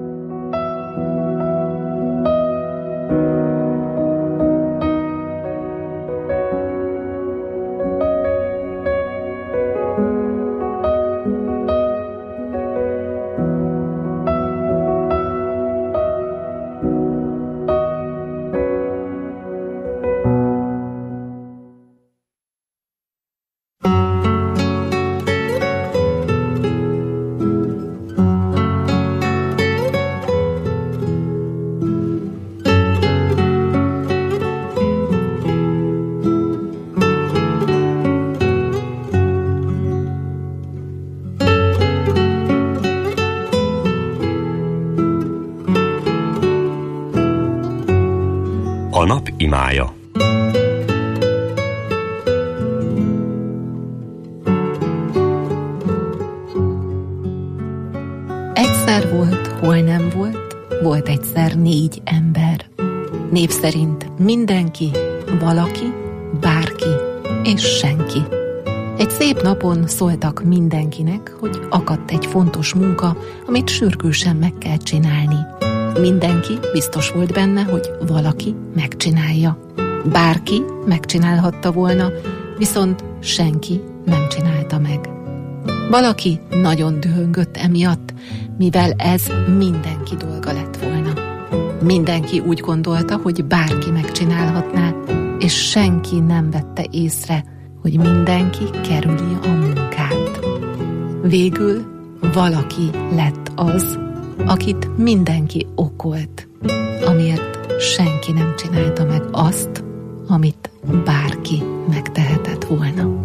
Speaker 6: A nap imája.
Speaker 11: Egyszer volt, hol nem volt, volt egyszer 4 ember. Név szerint mindenki, valaki, bárki és senki. Egy szép napon szóltak mindenkinek, hogy akadt egy fontos munka, amit sürgősen meg kell csinálni. Mindenki biztos volt benne, hogy valaki megcsinálja. Bárki megcsinálhatta volna, viszont senki nem csinálta meg. Valaki nagyon dühöngött emiatt, mivel ez mindenki dolga lett volna. Mindenki úgy gondolta, hogy bárki megcsinálhatná, és senki nem vette észre, hogy mindenki kerüli a munkát. Végül valaki lett az, akit mindenki okolt, amiért senki nem csinálta meg azt, amit bárki megtehetett volna.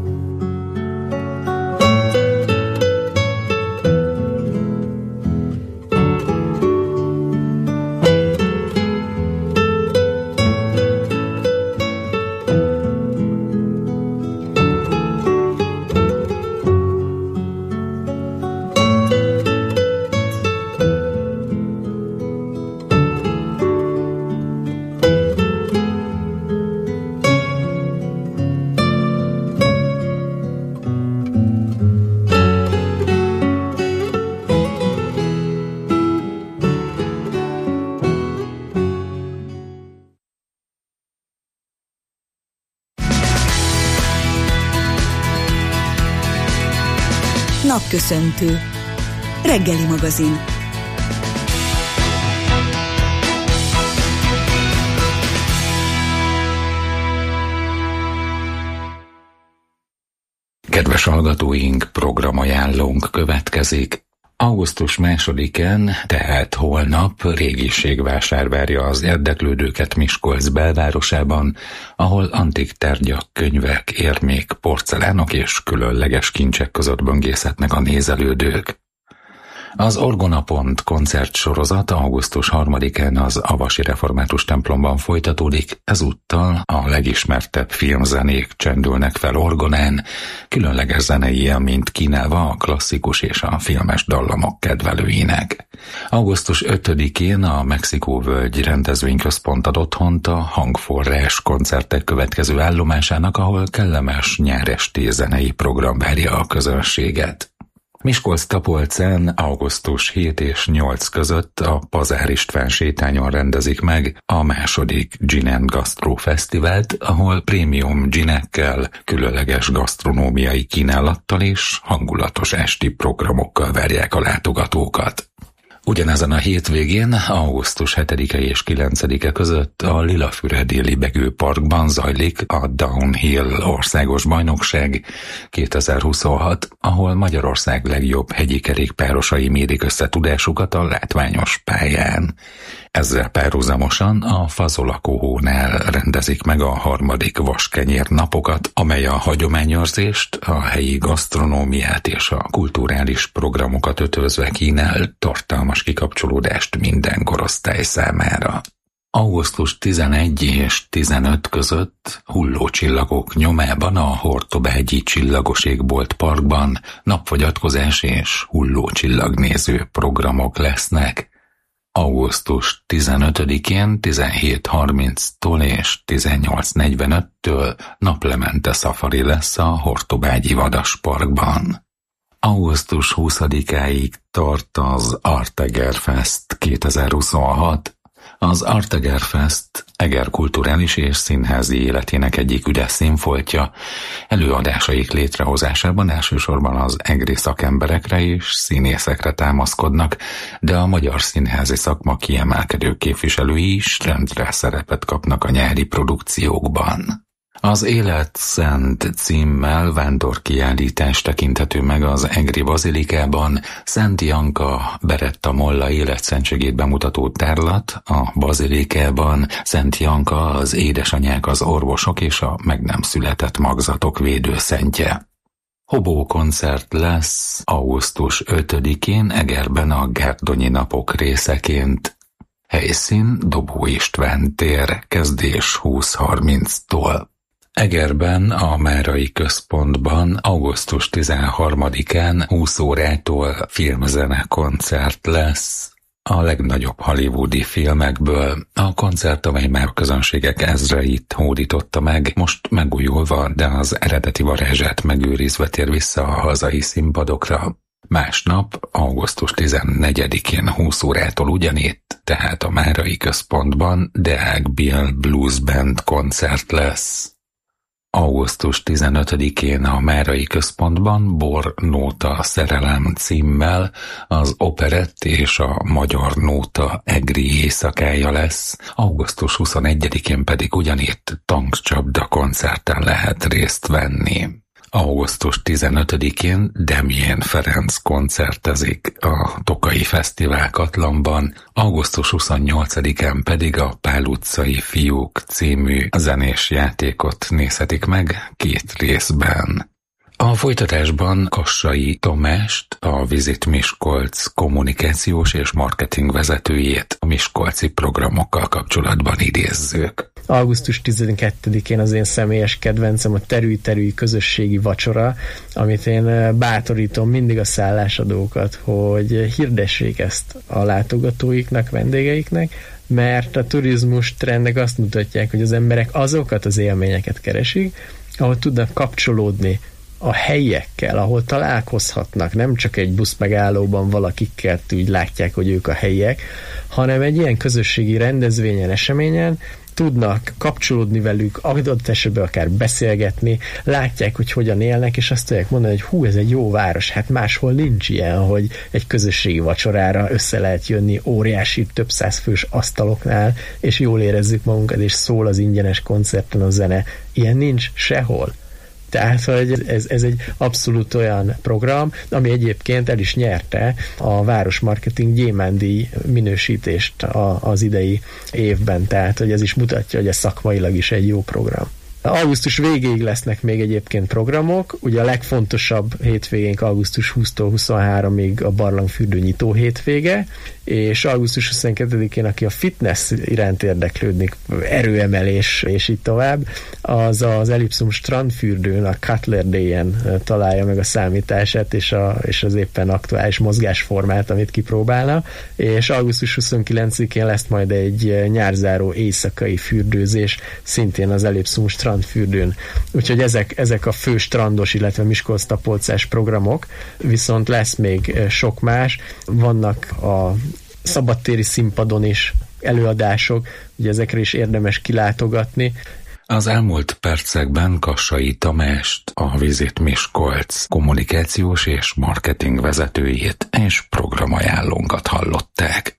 Speaker 12: Napköszöntő. Reggeli magazin.
Speaker 5: Kedves hallgatóink, programajánlónk következik. Augusztus 2-án, tehát holnap régiségvásár várja az érdeklődőket Miskolc belvárosában, ahol antik tárgyak, könyvek, érmék, porcelánok és különleges kincsek között böngészhetnek a nézelődők. Az Orgonapont koncertsorozat augusztus 3-án az Avasi Református templomban folytatódik, ezúttal a legismertebb filmzenék csendülnek fel orgonán, különleges zenei élményt kínálva a klasszikus és a filmes dallamok kedvelőinek. Augusztus 5-én a Mexikó-völgy rendezvényközpont ad otthont a Hangforrás koncertek következő állomásának, ahol kellemes nyáresti zenei program várja a közönséget. Miskolc-Tapolcán augusztus 7 és 8 között a Pazár István sétányon rendezik meg a második Gin and Gastro Fesztivált, ahol prémium ginekkel, különleges gasztronómiai kínálattal és hangulatos esti programokkal várják a látogatókat. Ugyanezen a hétvégén, augusztus 7-e és 9-e között a Lilafüredi Libegő Parkban zajlik a Downhill Országos Bajnokság 2026, ahol Magyarország legjobb hegyi kerékpárosai mérik össze tudásukat a látványos pályán. Ezzel párhuzamosan a Fazolakóhónál rendezik meg a harmadik Vaskenyér napokat, amely a hagyományőrzést, a helyi gasztronómiát és a kulturális programokat ötvözve kínál tartalmas kikapcsolódást minden korosztály számára. Augusztus 11 és 15 között Hullócsillagok nyomában a Hortobágyi Csillagos Égbolt Parkban napfogyatkozás és hullócsillagnéző programok lesznek. Augusztus 15-én 17:30-tól és 18:45-től naplemente szafari lesz a Hortobágyi Vadasparkban. Augusztus 20-áig tart az Artegerfest 2026. Az Artegerfest Eger kulturális és színházi életének egyik üdes színfoltja. Előadásaik létrehozásában elsősorban az egri szakemberekre és színészekre támaszkodnak, de a magyar színházi szakma kiemelkedő képviselői is rendre szerepet kapnak a nyári produkciókban. Az Élet Szent címmel vándorkiállítás tekinthető meg az egri bazilikában. Szent Janka Beretta Molla életszentségét bemutató tárlat a bazilikában. Szent Janka az édesanyák, az orvosok és a meg nem született magzatok védőszentje. Hobó koncert lesz augusztus 5-én Egerben a Gárdonyi napok részeként. Helyszín Dobó István tér, kezdés 20:30-tól. Egerben a Márai Központban augusztus 13-án 20 órától filmzene koncert lesz. A legnagyobb hollywoodi filmekből a koncert, amely már közönségek ezreit hódította meg, most megújulva, de az eredeti varázsát megőrizve tér vissza a hazai színpadokra. Másnap, augusztus 14-én 20 órától ugyanitt, tehát a Márai Központban Deák Bill Blues Band koncert lesz. Augusztus 15-én a Márai Központban Bor Nóta Szerelem címmel az operett és a magyar nóta egri éjszakája lesz, augusztus 21-én pedig ugyanitt tankcsapda koncerten lehet részt venni. Augusztus 15-én Demjén Ferenc koncertezik a Tokai Fesztivál Katlanban, augusztus 28-án pedig a Pál utcai fiúk című zenés játékot nézhetik meg 2 részben. A folytatásban Kassai Tamást, a Visit Miskolc kommunikációs és marketing vezetőjét a miskolci programokkal kapcsolatban idézzük.
Speaker 13: Augusztus 12-én az én személyes kedvencem a Terüly közösségi vacsora, amit én bátorítom mindig a szállásadókat, hogy hirdessék ezt a látogatóiknak, vendégeiknek, mert a turizmus trendek azt mutatják, hogy az emberek azokat az élményeket keresik, ahol tudnak kapcsolódni a helyiekkel, ahol találkozhatnak, nem csak egy buszmegállóban valakikkel úgy látják, hogy ők a helyiek, hanem egy ilyen közösségi rendezvényen, eseményen tudnak kapcsolódni velük, adott esetben akár beszélgetni, látják, hogy hogyan élnek, és azt tudják mondani, hogy hú, ez egy jó város, hát máshol nincs ilyen, hogy egy közösségi vacsorára össze lehet jönni óriási, több száz fős asztaloknál, és jól érezzük magunkat, és szól az ingyenes koncerten a zene. Ilyen nincs sehol. Tehát, hogy ez egy abszolút olyan program, ami egyébként el is nyerte a Városmarketing Gyémánt-díj minősítést az idei évben, tehát, hogy ez is mutatja, hogy ez szakmailag is egy jó program. Augusztus végéig lesznek még egyébként programok, ugye a legfontosabb hétvégénk augusztus 20-tól 23-ig a barlangfürdő nyitó hétvége, és augusztus 22-én, aki a fitness iránt érdeklődik, erőemelés és így tovább, az az Ellipszum strandfürdőn, a Cutler Day-en találja meg a számítását és az éppen aktuális mozgásformát, amit kipróbálna, és augusztus 29-én lesz majd egy nyárzáró éjszakai fürdőzés, szintén az Ellipszum strand strandfürdőn. Úgyhogy ezek a fő strandos, illetve Miskolc-Tapolcás programok, viszont lesz még sok más. Vannak a szabadtéri színpadon is előadások, ugye ezekre is érdemes kilátogatni.
Speaker 5: Az elmúlt percekben Kassai Tamást, a Visit Miskolc kommunikációs és marketing vezetőjét és programajánlónkat hallották.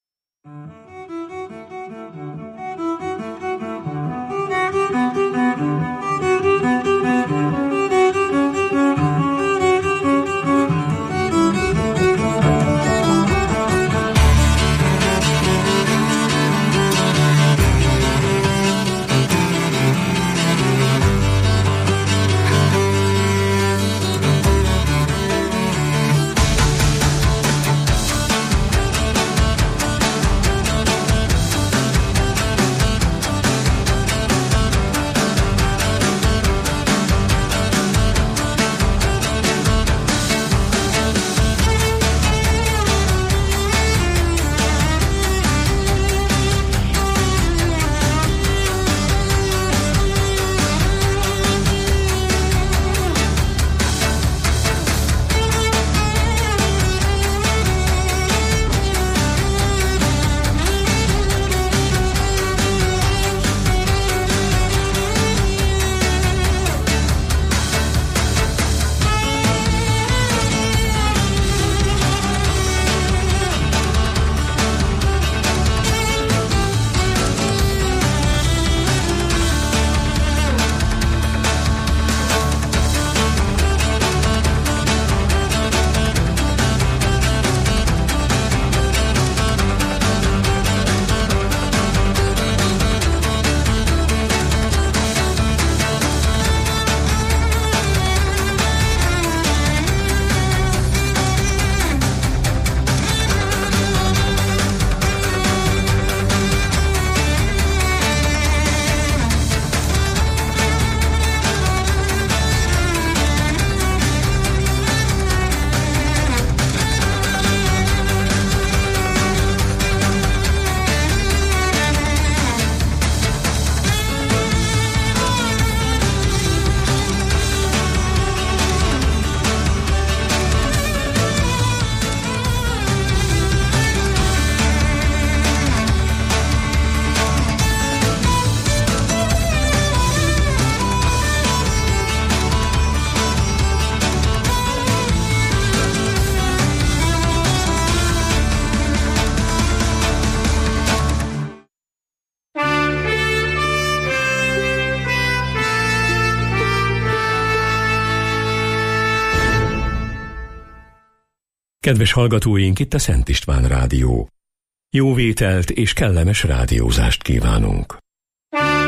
Speaker 14: Kedves hallgatóink, itt a Szent István Rádió. Jó vételt és kellemes rádiózást kívánunk!